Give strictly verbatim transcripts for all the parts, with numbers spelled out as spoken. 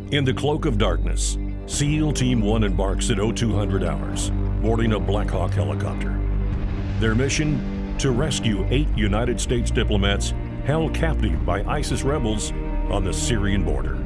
In the cloak of darkness, SEAL Team one embarks at oh two hundred hours, boarding a Black Hawk helicopter. Their mission? To rescue eight United States diplomats held captive by ISIS rebels on the Syrian border.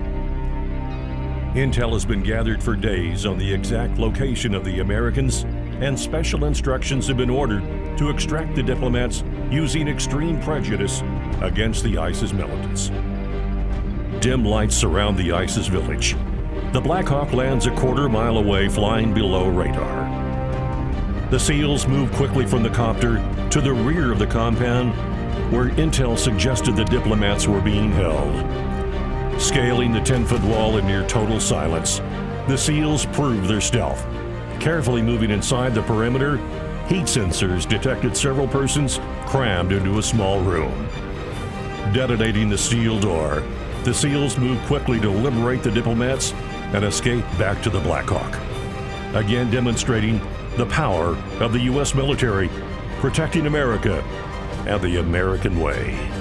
Intel has been gathered for days on the exact location of the Americans, and special instructions have been ordered to extract the diplomats using extreme prejudice against the ISIS militants. Dim lights surround the ISIS village. The Black Hawk lands a quarter mile away, flying below radar. The SEALs move quickly from the copter to the rear of the compound, where Intel suggested the diplomats were being held. Scaling the ten-foot wall in near total silence, the SEALs prove their stealth. Carefully moving inside the perimeter, heat sensors detected several persons crammed into a small room. Detonating the steel door, the SEALs move quickly to liberate the diplomats and escape back to the Black Hawk, again demonstrating the power of the U S military, protecting America and the American way.